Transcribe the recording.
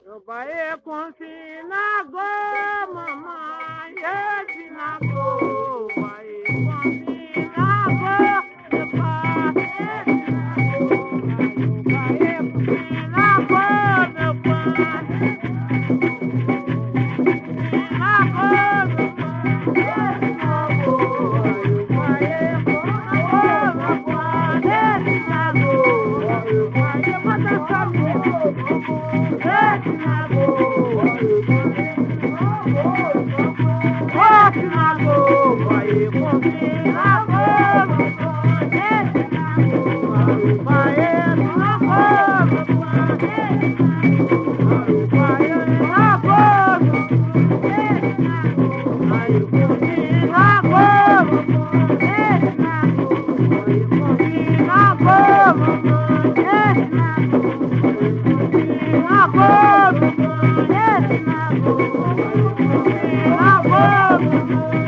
Vai confina go, mamãe, esse na go, vai confina go, vai confina go, meu Thank you.